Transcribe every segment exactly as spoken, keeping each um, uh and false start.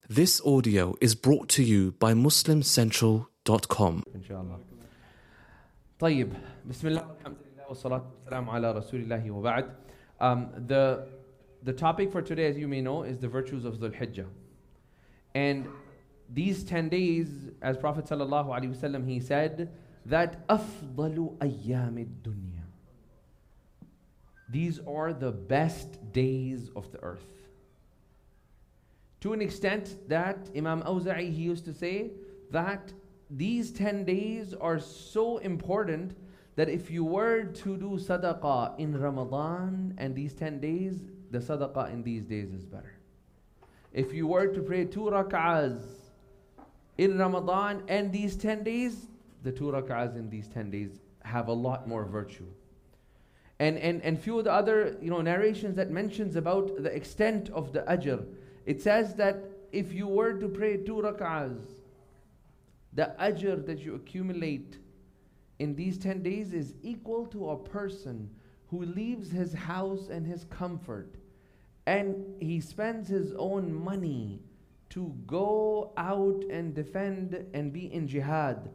This audio is brought to you by muslim central dot com. Inshallah. طيب. Bismillah, alhamdulillah, wassalatu wassalamu ala rasulillah wa ba'd. Um, the, the topic for today, as you may know, is the virtues of Dhul Hijjah. And these ten days, as Prophet sallallahu alaihi wasallam, he said that أفضل أيام الدنيا. These are the best days of the earth. To an extent that Imam Awza'i, he used to say that these ten days are so important that if you were to do sadaqah in Ramadan and these ten days, the sadaqah in these days is better. If you were to pray two rak'ahs in Ramadan and these ten days, the two rak'ahs in these ten days have a lot more virtue. And and and few of the other you know narrations that mentions about the extent of the ajr. It says that if you were to pray two rak'ahs, the ajr that you accumulate in these ten days is equal to a person who leaves his house and his comfort and he spends his own money to go out and defend and be in jihad.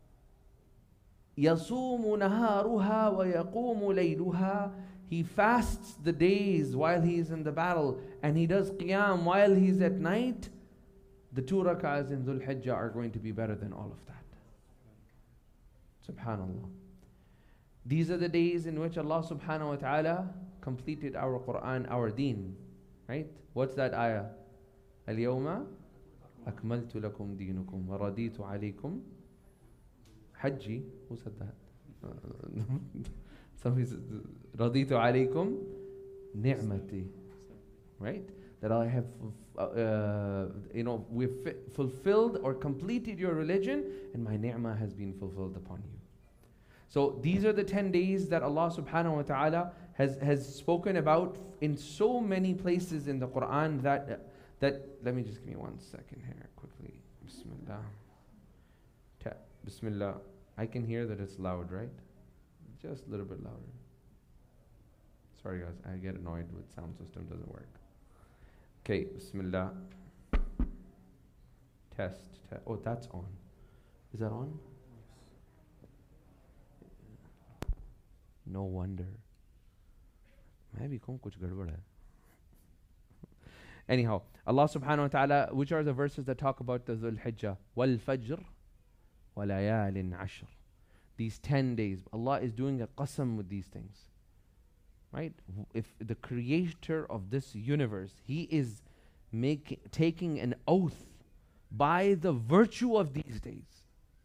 يَصُومُ نَهَارُهَا وَيَقُومُ لَيْلُهَا. He fasts the days while he is in the battle and he does qiyam while he's at night. The two rak'ahs in Dhul Hijjah are going to be better than all of that. Subhanallah. These are the days in which Allah subhanahu wa ta'ala completed our Quran, our deen. Right? What's that ayah? اليوم أكملت لكم دينكم ورضيت عليكم حجي. Who said that? Somebody said, رضيت عليكم نعمتي. Right? That I have, uh, you know, we've fi- fulfilled or completed your religion and my ni'mah has been fulfilled upon you. So these are the ten days that Allah subhanahu wa ta'ala has, has spoken about in so many places in the Quran that, uh, that, let me just give me one second here quickly. Bismillah. Ta- Bismillah. I can hear that it's loud, right? Just a little bit louder. Sorry guys, I get annoyed with sound system doesn't work. Okay, Bismillah. Test, test. Oh, that's on. Is that on? No wonder. Maybe kuch gadbad hai. Anyhow, Allah subhanahu wa ta'ala, which are the verses that talk about the Dhul Hijjah? Wal Fajr wa layalin ashr. These ten days. Allah is doing a qasam with these things. Right? If the creator of this universe, he is making taking an oath by the virtue of these days.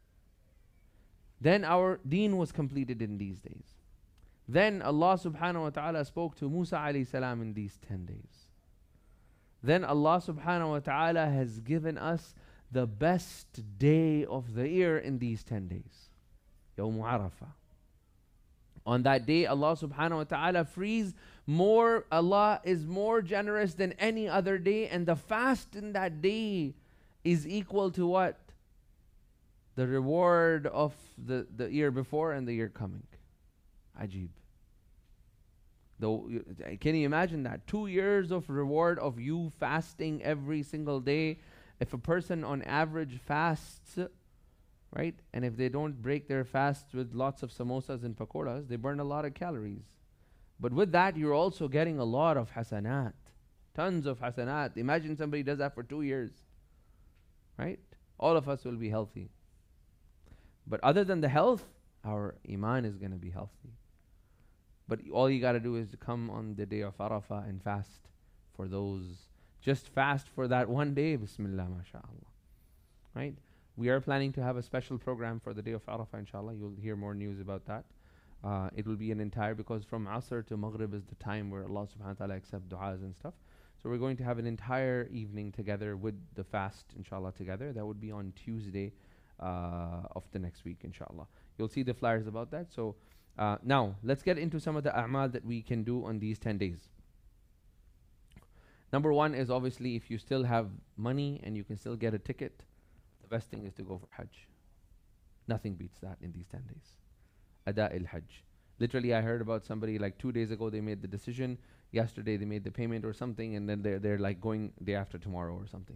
Then our deen was completed in these days. Then Allah subhanahu wa ta'ala spoke to Musa alayhi salam in these ten days. Then Allah subhanahu wa ta'ala has given us the best day of the year in these ten days. Yawm Arafah. On that day, Allah subhanahu wa ta'ala frees more. Allah is more generous than any other day. And the fast in that day is equal to what? The reward of the, the year before and the year coming. Ajib. Though, can you imagine that? Two years of reward of you fasting every single day. If a person on average fasts, right? And if they don't break their fast with lots of samosas and pakoras, they burn a lot of calories. But with that, you're also getting a lot of hasanat. Tons of hasanat. Imagine somebody does that for two years. Right? All of us will be healthy. But other than the health, our iman is going to be healthy. But all you got to do is to come on the day of Arafah and fast for those. Just fast for that one day. Bismillah, mashallah. Right? We are planning to have a special program for the day of Arafah, inshallah. You'll hear more news about that. Uh, it will be an entire, because from Asr to Maghrib is the time where Allah subhanahu wa ta'ala accepts du'as and stuff. So we're going to have an entire evening together with the fast, inshallah, together. That would be on Tuesday uh, of the next week, inshallah. You'll see the flyers about that. So uh, now, let's get into some of the a'mal that we can do on these ten days. Number one is obviously if you still have money and you can still get a ticket, the best thing is to go for Hajj. Nothing beats that in these ten days. Ada il-Hajj. Literally, I heard about somebody like two days ago, they made the decision. Yesterday, they made the payment or something, and then they're, they're like going day after tomorrow or something.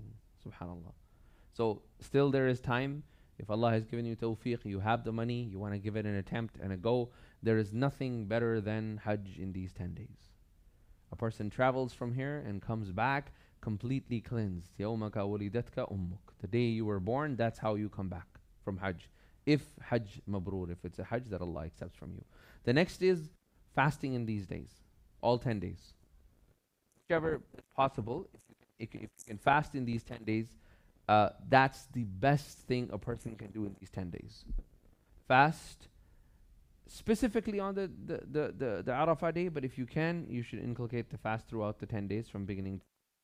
Subhanallah. So still there is time. If Allah has given you tawfiq, you have the money, you want to give it an attempt and a go, there is nothing better than Hajj in these ten days. A person travels from here and comes back completely cleansed. يَوْمَكَ وَلِدَتْكَ أُمُّكَ. The day you were born, that's how you come back from Hajj. If Hajj mabrur, if it's a Hajj that Allah accepts from you. The next is fasting in these days, all ten days. Whichever is possible, if you, if you can fast in these ten days, uh, that's the best thing a person can do in these ten days. Fast, specifically on the, the, the, the, the Arafah day, but if you can, you should inculcate the fast throughout the ten days from beginning.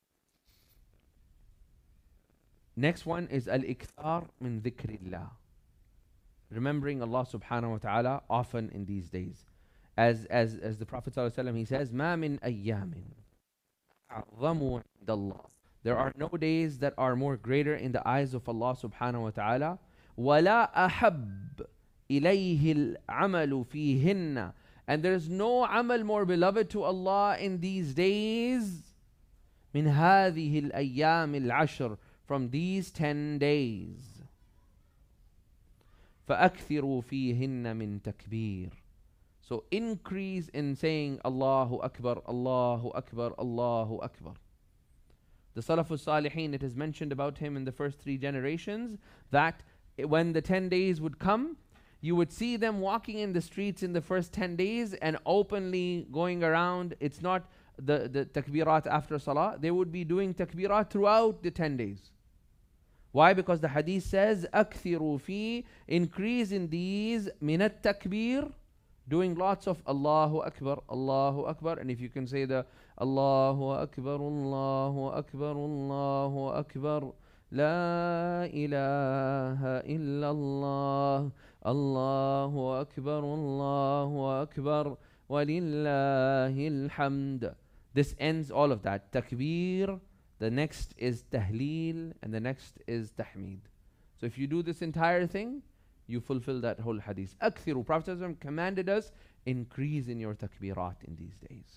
Next one is al-ikthar min dhikrillah. Remembering Allah subhanahu wa ta'ala often in these days. As as as the Prophet sallallahu alaihi wasallam, he says, "Ma min ayyamin a'zamu 'inda Allah." There are no days that are more greater in the eyes of Allah subhanahu wa ta'ala. وَلَا أَحَبْ إِلَيْهِ الْعَمَلُ فِيهِنَّ. And there is no amal more beloved to Allah in these days. مِنْ هَذِهِ الْأَيَّامِ الْعَشْرِ. From these ten days. فَأَكْثِرُوا فِيهِنَّ مِنْ تَكْبِيرٍ. So increase in saying Allahu Akbar, Allahu Akbar, Allahu Akbar. The Salafus Salihin, it is mentioned about him in the first three generations that when the ten days would come, you would see them walking in the streets in the first ten days and openly going around. It's not the, the takbirat after salah. They would be doing takbirat throughout the ten days. Why? Because the hadith says, أَكْثِرُوا فِي. Increase in these مِنَ التَّكْبِيرِ. Doing lots of Allahu Akbar, Allahu Akbar. And if you can say the Allahu Akbar, Allahu Akbar, Allahu Akbar, La ilaha illallah, Allahu Akbar, Allahu Akbar, Walillahi alhamd. This ends all of that. Takbir, the next is Tahleel, and the next is Tahmeed. So if you do this entire thing, you fulfill that whole hadith. Akthiru. Prophet ﷺ commanded us, increase in your takbirat in these days.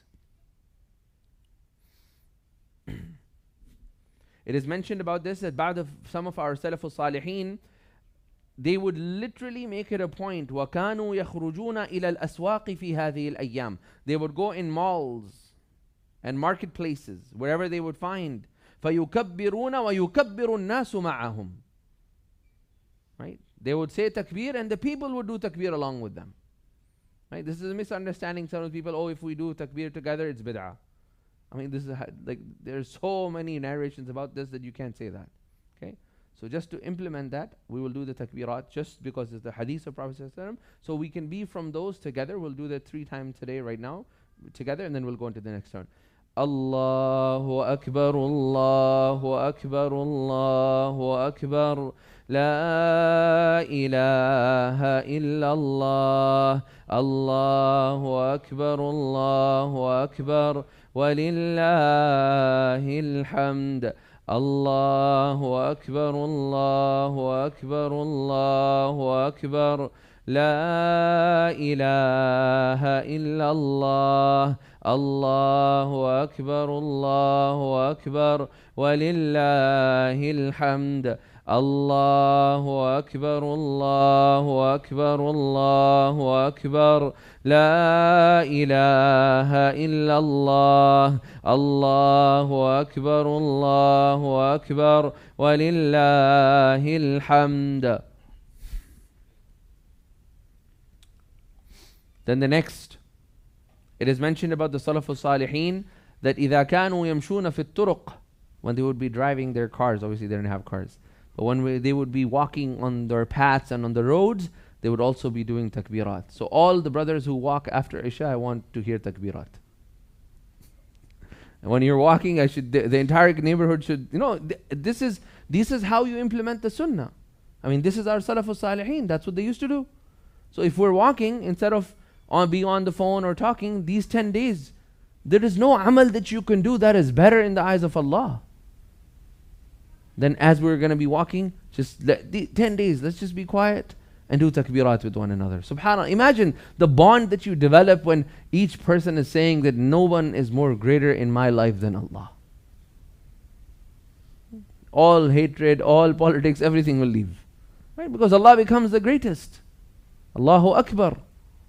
It is mentioned about this that بعد of some of our Salafus Salihin, they would literally make it a point. وَكَانُوا يَخْرُجُونَ إِلَى الْأَسْوَاقِ فِي هَذِهِ الْأَيَّامِ. They would go in malls and marketplaces, wherever they would find. فَيُكَبِّرُونَ وَيُكَبِّرُ النَّاسُ مَعَهُمْ. Right? They would say takbir and the people would do takbir along with them. Right? This is a misunderstanding. Some of the people, oh, if we do takbir together, it's bid'ah. I mean, this is like, there's so many narrations about this that you can't say that. Okay? So just to implement that, we will do the takbirat just because it's the hadith of Prophet ﷺ. So we can be from those together. We'll do that three times today right now together, and then we'll go into the next turn. Allahu Akbar, Allahu Akbar, Allahu Akbar, La ilaha illallah, Allahu Akbar, Allahu Akbar, Walillahi alhamd. Allahu Akbar, Allahu Akbar, Allahu Akbar, La ilaha illallah, Allahu Akbar, Allahu Akbar, Walillahi alhamd. Allahu Akbar, Allahu Akbar, Allahu Akbar, La ilaha illallah, Allahu Akbar, Allahu Akbar, Walillahi alhamd. Then the next, it is mentioned about the Salafus Salihin that إِذَا كَانُوا يَمْشُونَ فِي الطُّرُقِ. When they would be driving their cars, obviously they didn't have cars. But when we, they would be walking on their paths and on the roads, they would also be doing takbirat. So all the brothers who walk after Isha, I want to hear takbirat. And when you're walking, I should the, the entire neighborhood should, you know, th this is this is how you implement the sunnah. I mean, this is our Salafus Salihin. That's what they used to do. So if we're walking, instead of on being on the phone or talking, these ten days, there is no amal that you can do that is better in the eyes of Allah. Then as we're going to be walking, just let the ten days, let's just be quiet and do takbirat with one another. Subhanallah. Imagine the bond that you develop when each person is saying that no one is more greater in my life than Allah. all hatred, all politics, everything will leave. Right? Because Allah becomes the greatest. Allahu Akbar.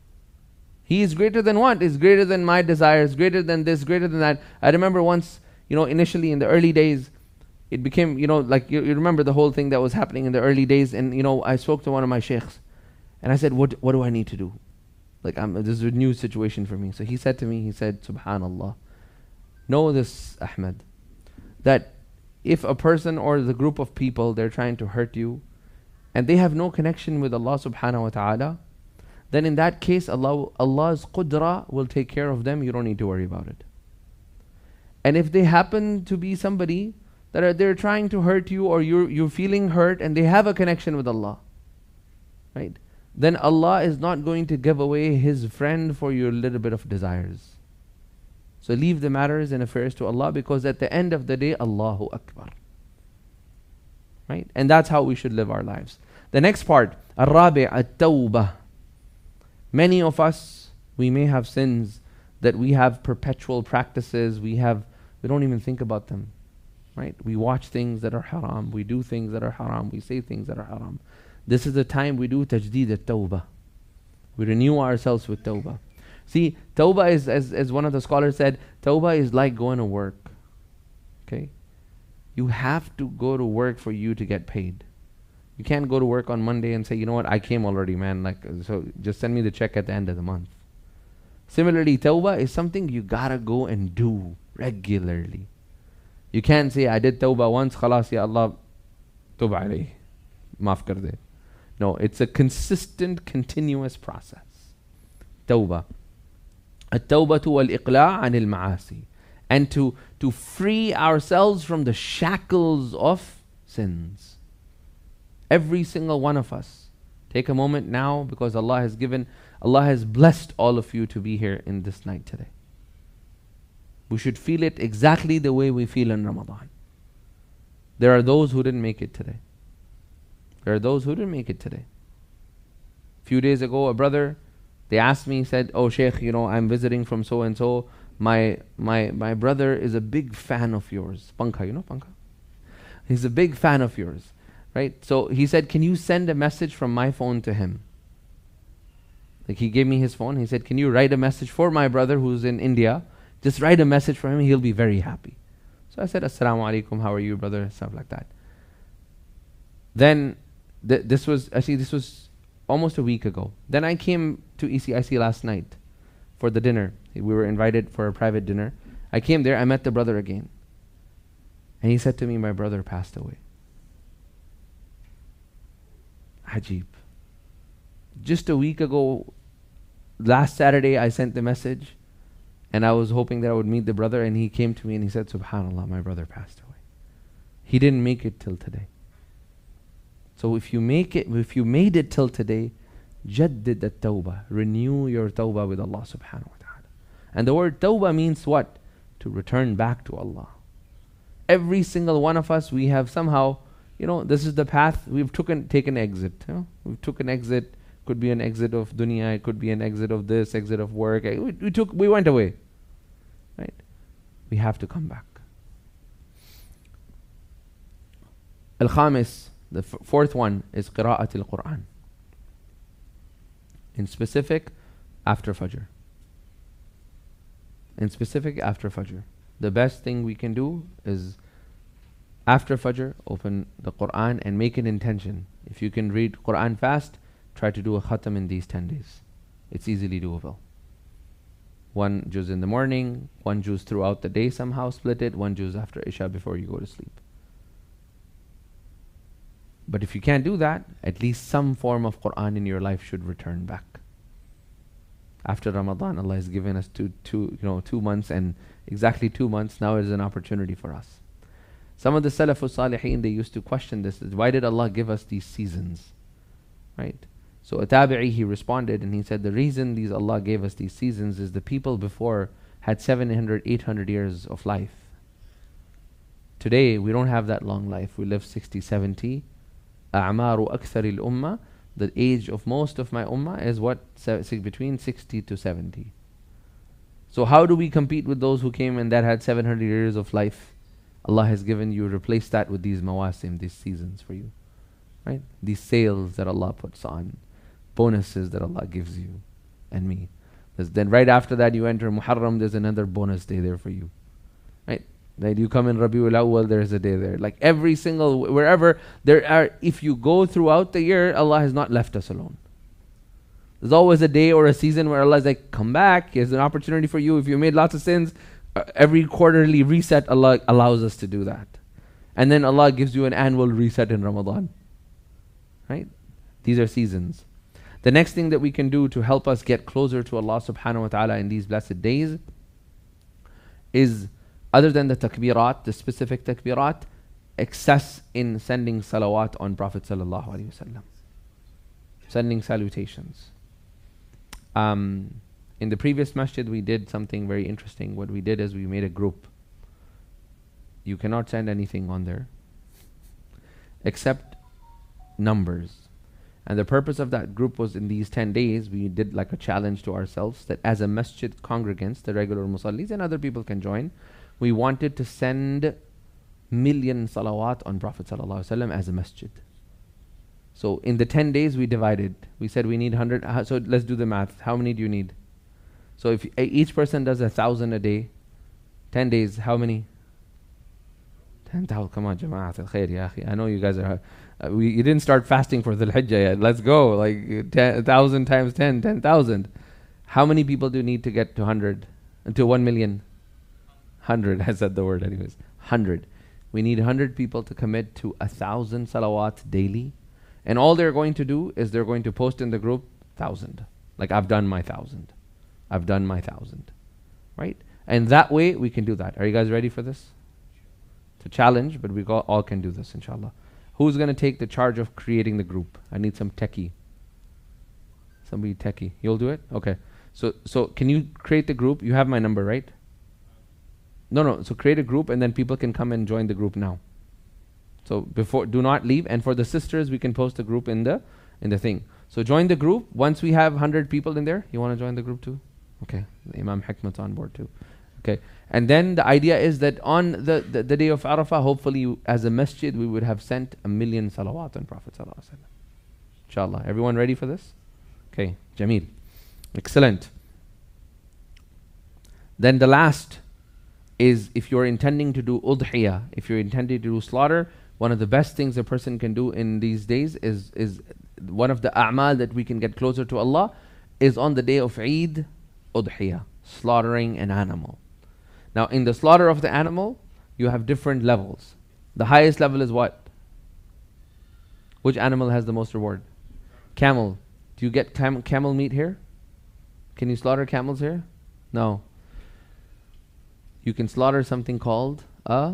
He is greater than what? Is greater than my desires, greater than this, greater than that. I remember once, you know, initially in the early days, it became, you know, like you, you remember the whole thing that was happening in the early days. And, you know, I spoke to one of my sheikhs and I said, what, what do I need to do? Like, I'm, this is a new situation for me. So he said to me, he said, Subhanallah, know this, Ahmed, that if a person or the group of people, they're trying to hurt you and they have no connection with Allah subhanahu wa ta'ala, then in that case, Allah, Allah's qudra will take care of them. You don't need to worry about it. And if they happen to be somebody that are they're trying to hurt you, or you're, you're feeling hurt and they have a connection with Allah, right? Then Allah is not going to give away His friend for your little bit of desires. So leave the matters and affairs to Allah, because at the end of the day, Allahu Akbar. Right? And that's how we should live our lives. The next part, Ar-Rabi' At-Tawbah. Many of us, we may have sins that we have perpetual practices, we have, we don't even think about them. Right? We watch things that are haram, we do things that are haram, we say things that are haram. This is the time we do tajdeed at-tawbah. We renew ourselves with tawbah. See, tawbah is, as, as one of the scholars said, tawbah is like going to work. Okay? You have to go to work for you to get paid. You can't go to work on Monday and say, you know what, I came already, man. Like, so just send me the check at the end of the month. Similarly, tawbah is something you gotta go and do regularly. You can't say, I did tawbah once, khalas, ya Allah, tub alayh, maaf kar de. No, it's a consistent, continuous process. Tawbah. At-tawbatu wal-iqla' anil ma'asi. And to, to free ourselves from the shackles of sins. Every single one of us. Take a moment now, because Allah has given, Allah has blessed all of you to be here in this night today. We should feel it exactly the way we feel in Ramadan. There are those who didn't make it today. There are those who didn't make it today. A few days ago, a brother, they asked me, said, oh Shaykh, you know, I'm visiting from so and so. My my my brother is a big fan of yours. Pankha, you know Pankha? He's a big fan of yours. Right? So he said, can you send a message from my phone to him? Like, he gave me his phone. He said, can you write a message for my brother who's in India? Just write a message for him. He'll be very happy. So I said, Assalamu alaikum, how are you, brother? Stuff like that. Then, th this was, actually this was almost a week ago. Then I came to E C I C last night for the dinner. We were invited for a private dinner. I came there, I met the brother again. And he said to me, my brother passed away. Ajib. Just a week ago, last Saturday, I sent the message, and I was hoping that I would meet the brother, and he came to me and he said, Subhanallah, my brother passed away. He didn't make it till today. So if you make it, if you made it till today, jaddid at-tawbah, renew your tawbah with Allah subhanahu wa ta'ala. And the word tawbah means what? To return back to Allah. Every single one of us, we have somehow, you know, this is the path, we've taken taken exit. You know? We've took an exit, could be an exit of dunya, it could be an exit of this, exit of work. We, we took, we went away. Right? We have to come back. Al-Khamis, the f fourth one is Qira'at al-Quran. In specific, after Fajr. In specific, after Fajr. The best thing we can do is after Fajr, open the Quran and make an intention. If you can read Quran fast, try to do a khatam in these ten days. It's easily doable. One juz in the morning, one juz throughout the day somehow, split it, one juz after Isha before you go to sleep. But if you can't do that, at least some form of Quran in your life should return back. After Ramadan, Allah has given us two, two, you know, two months and exactly two months. Now is an opportunity for us. Some of the Salafus Salihin, they used to question this. Why did Allah give us these seasons? Right? So a tabi'i, he responded and he said, the reason these Allah gave us these seasons is the people before had seven hundred, eight hundred years of life. Today, we don't have that long life. We live sixty, seventy. أعمار أكثر الأمة. The age of most of my ummah is what? Se between sixty to seventy. So how do we compete with those who came and that had seven hundred years of life? Allah has given you, replace that with these mawasim, these seasons for you. Right? These sales that Allah puts on, bonuses that Allah gives you and me. There's then right after that you enter Muharram, there's another bonus day there for you. Right? Then you come in Rabiul Awwal, there's a day there. Like every single, wherever there are, if you go throughout the year, Allah has not left us alone. There's always a day or a season where Allah is like, come back, here's an opportunity for you. If you made lots of sins, uh, every quarterly reset, Allah allows us to do that. And then Allah gives you an annual reset in Ramadan. Right? These are seasons. The next thing that we can do to help us get closer to Allah subhanahu wa ta'ala in these blessed days is, other than the takbirat, the specific takbirat, excess in sending salawat on Prophet sallallahu alaihi wasallam. Sending salutations. Um, in the previous masjid we did something very interesting. What we did is we made a group. You cannot send anything on there except numbers. And the purpose of that group was, in these ten days, we did like a challenge to ourselves that as a masjid congregants, the regular musallis and other people can join, we wanted to send million salawat on Prophet sallallahu alaihi wasallam as a masjid. So in the ten days we divided. We said we need one hundred. Uh, so let's do the math. How many do you need? So if uh, each person does a thousand a day, ten days, how many? ten thousand. Come on, Jama'at al-Khair, ya akhi. I know you guys are... Uh, we, you didn't start fasting for Dhul Hijjah yet. Let's go. Like ten thousand times ten, ten thousand. How many people do you need to get to one hundred? Uh, to one million? one hundred. I said the word anyways. one hundred. We need one hundred people to commit to one thousand salawat daily. And all they're going to do is they're going to post in the group, one thousand. Like, I've done my one thousand. I've done my one thousand. Right? And that way we can do that. Are you guys ready for this? It's a challenge, but we all, all can do this, inshallah. Who's going to take the charge of creating the group? I need some techie. Somebody techie. You'll do it? Okay. So so can you create the group? You have my number, right? No, no. So create a group and then people can come and join the group now. So before, do not leave. And for the sisters, we can post the group in the in the thing. So join the group. Once we have one hundred people in there, you want to join the group too? Okay. Imam Hikmat's on board too. Okay. And then the idea is that on the, the, the day of Arafah, hopefully you, as a masjid, we would have sent a million salawat on Prophet sallallahu alaihi wasallam. Inshallah. Everyone ready for this? Okay. Jameel. Excellent. Then the last is, if you're intending to do udhiyah, if you're intending to do slaughter, one of the best things a person can do in these days is, is one of the a'mal that we can get closer to Allah is on the day of Eid, udhiyah, slaughtering an animal. Now, in the slaughter of the animal, you have different levels. The highest level is what? Which animal has the most reward? Camel. Do you get cam camel meat here? Can you slaughter camels here? No. You can slaughter something called a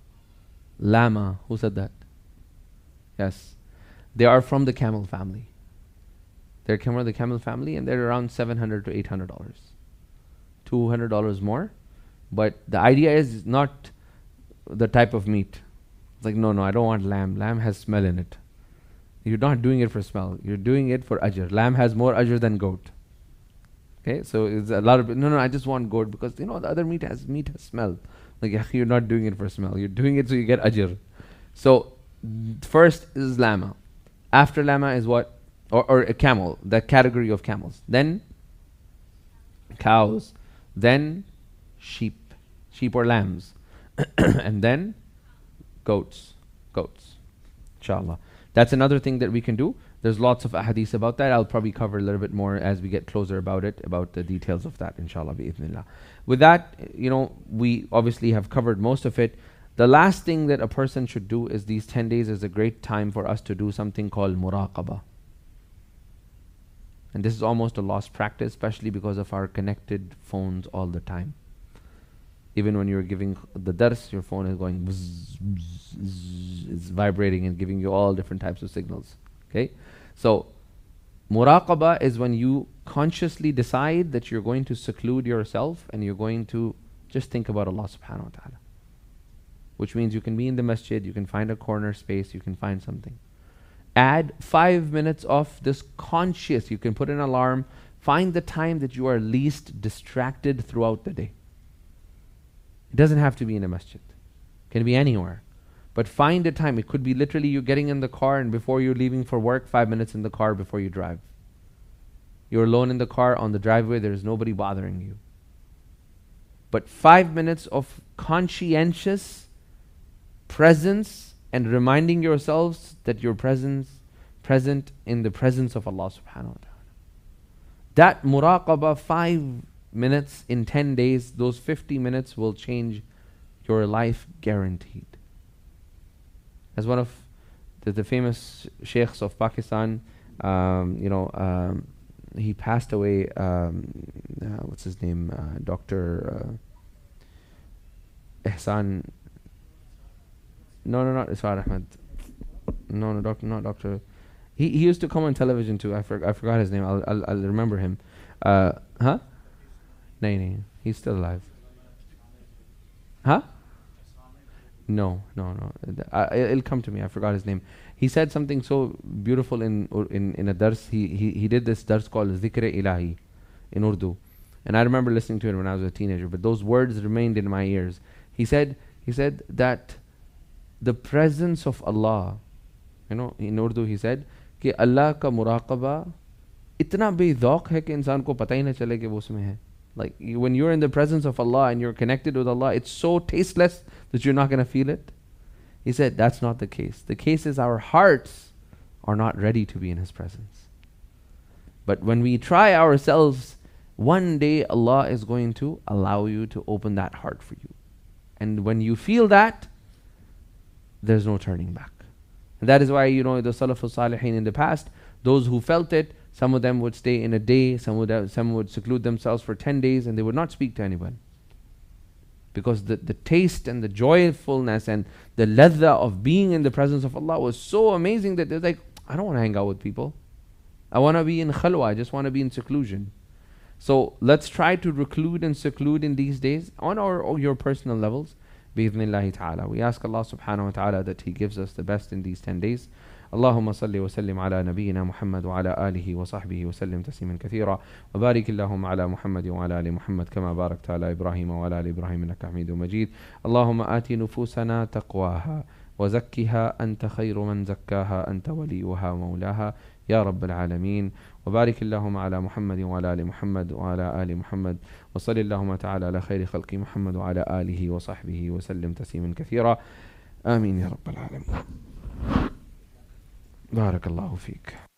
llama. Who said that? Yes. They are from the camel family. They're from the camel family and they're around seven hundred to eight hundred dollars. two hundred dollars more. But the idea is not the type of meat. It's like, no, no, I don't want lamb. Lamb has smell in it. You're not doing it for smell. You're doing it for ajr. Lamb has more ajr than goat. Okay, so it's a lot of, no, no, I just want goat because, you know, the other meat has meat has smell. Like, you're not doing it for smell. You're doing it so you get ajr. So, first is llama. After llama is what? Or, or a camel, the category of camels. Then cows. Then sheep. Sheep or lambs. And then goats. Goats. Inshallah. That's another thing that we can do. There's lots of ahadith about that. I'll probably cover a little bit more as we get closer about it, about the details of that, inshallah, bi'idhnillah. With that, you know, we obviously have covered most of it. The last thing that a person should do is these ten days is a great time for us to do something called muraqabah. And this is almost a lost practice, especially because of our connected phones all the time. Even when you're giving the dars, your phone is going bzz, bzz, bzz, it's vibrating and giving you all different types of signals. Okay? So, muraqabah is when you consciously decide that you're going to seclude yourself and you're going to just think about Allah subhanahu wa ta'ala. Which means you can be in the masjid, you can find a corner space, you can find something. Add five minutes of this conscious, you can put an alarm, find the time that you are least distracted throughout the day. It doesn't have to be in a masjid. Can be anywhere. But find a time. It could be literally you getting in the car and before you're leaving for work, five minutes in the car before you drive. You're alone in the car on the driveway, there's nobody bothering you. But five minutes of conscientious presence and reminding yourselves that you're presence, present in the presence of Allah subhanahu wa ta'ala. That muraqabah, five minutes in ten days, those fifty minutes will change your life guaranteed. As one of the, the famous sheikhs of Pakistan, um, you know, um, he passed away, um, uh, what's his name, uh, Doctor uh, Ihsan, no, no, not Isfar Ahmed, no, no, doctor, not Doctor, he, he used to come on television too, I, for, I forgot his name, I'll, I'll, I'll remember him, uh, huh? No, no, he's still alive. Huh? No, no, no. Uh, it'll come to me. I forgot his name. He said something so beautiful in in in a dars. He he he did this dars called Zikr Ilahi in Urdu, and I remember listening to it when I was a teenager. But those words remained in my ears. He said he said that the presence of Allah, you know, in Urdu he said कि Allah का मुराक़बा इतना बेज़ौक़ है कि इंसान को पता ही न चले कि वो उसमें है. Like you, when you're in the presence of Allah and you're connected with Allah, it's so tasteless that you're not going to feel it. He said that's not the case. The case is our hearts are not ready to be in His presence. But when we try ourselves, one day Allah is going to allow you to open that heart for you. And when you feel that, there's no turning back. And that is why, you know, the Salafus Salihin in the past, those who felt it, some of them would stay in a day, some would have, some would seclude themselves for ten days and they would not speak to anyone. Because the, the taste and the joyfulness and the ladha of being in the presence of Allah was so amazing that they're like, I don't want to hang out with people. I want to be in khalwa, I just want to be in seclusion. So let's try to reclude and seclude in these days on our or your personal levels. Bi-idhnillahi ta'ala. We ask Allah subhanahu wa ta'ala that He gives us the best in these ten days. اللهم صل وسلم على نبينا محمد وعلى آله وصحبه وسلم تسليما كثيرا وبارك اللهم على محمد وعلى آل محمد كما باركت على إبراهيم وعلى آل إبراهيم إنك حميد مجيد. اللهم آت نفوسنا تقواها وزكها أنت خير من زكاها أنت وليها ومولاها يا رب العالمين. وبارك اللهم على محمد وعلى آل محمد وعلى آل محمد وصل اللهم تعالى على خير خلق محمد وعلى آله وصحبه وسلم تسليما كثيرا. آمين يا رب العالمين. بارك الله فيك.